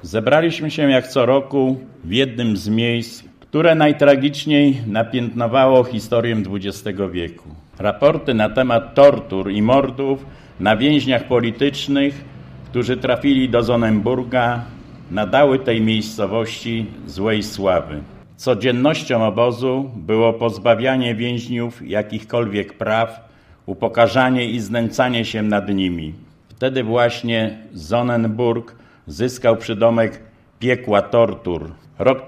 Zebraliśmy się jak co roku w jednym z miejsc, które najtragiczniej napiętnowało historię XX wieku. Raporty na temat tortur i mordów na więźniach politycznych, którzy trafili do Sonnenburga, nadały tej miejscowości złej sławy. Codziennością obozu było pozbawianie więźniów jakichkolwiek praw, upokarzanie i znęcanie się nad nimi. Wtedy właśnie Sonnenburg zyskał przydomek piekła tortur. Rok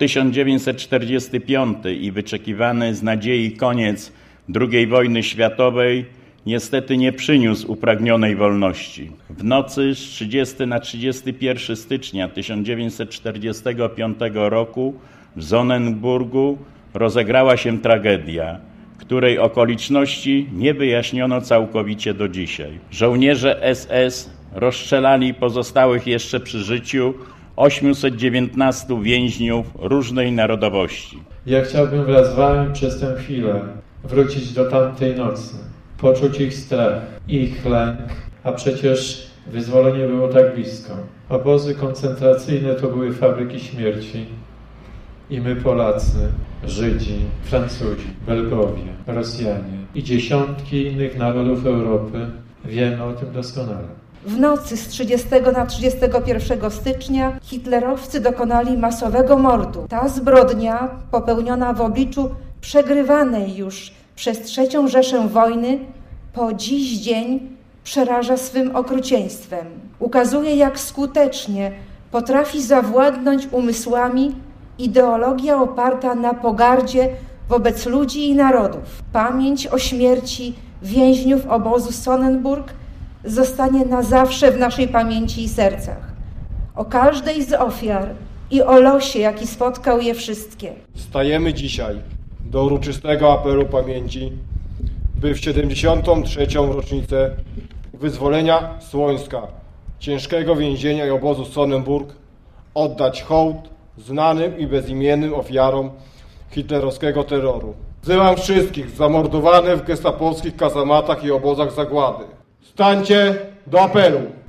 1945 i wyczekiwany z nadziei koniec II wojny światowej niestety nie przyniósł upragnionej wolności. W nocy z 30 na 31 stycznia 1945 roku w Sonnenburgu rozegrała się tragedia, której okoliczności nie wyjaśniono całkowicie do dzisiaj. Żołnierze SS rozstrzelali pozostałych jeszcze przy życiu 819 więźniów różnej narodowości. Ja chciałbym wraz z wami przez tę chwilę wrócić do tamtej nocy, poczuć ich strach, ich lęk, a przecież wyzwolenie było tak blisko. Obozy koncentracyjne to były fabryki śmierci i my Polacy, Żydzi, Francuzi, Belgowie, Rosjanie i dziesiątki innych narodów Europy wiemy o tym doskonale. W nocy z 30 na 31 stycznia hitlerowcy dokonali masowego mordu. Ta zbrodnia, popełniona w obliczu przegrywanej już przez III Rzeszę wojny, po dziś dzień przeraża swym okrucieństwem. Ukazuje, jak skutecznie potrafi zawładnąć umysłami ideologia oparta na pogardzie wobec ludzi i narodów. Pamięć o śmierci więźniów obozu Sonnenburg zostanie na zawsze w naszej pamięci i sercach. O każdej z ofiar i o losie, jaki spotkał je wszystkie. Stajemy dzisiaj do uroczystego apelu pamięci, by w 73. rocznicę wyzwolenia Słońska, ciężkiego więzienia i obozu Sonnenburg, oddać hołd znanym i bezimiennym ofiarom hitlerowskiego terroru. Wzywam wszystkich zamordowanych w gestapowskich kazamatach i obozach zagłady. Stańcie do apelu!